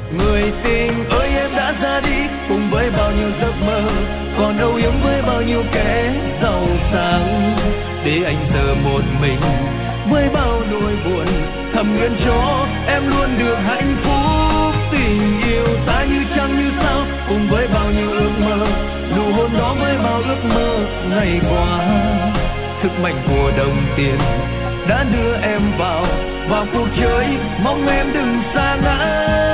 Người tình ơi em đã ra đi cùng với bao nhiêu giấc mơ, còn âu yếm với bao nhiêu kẻ giàu sang, để anh giờ một mình với bao nỗi buồn. Thầm nguyện cho em luôn được hạnh phúc. Tình yêu ta như trăng như sao, cùng với bao nhiêu ước mơ, nụ hôn đó với bao ước mơ ngày qua. Sức mạnh của đồng tiền đã đưa em vào cuộc chơi, mong em đừng xa ngã.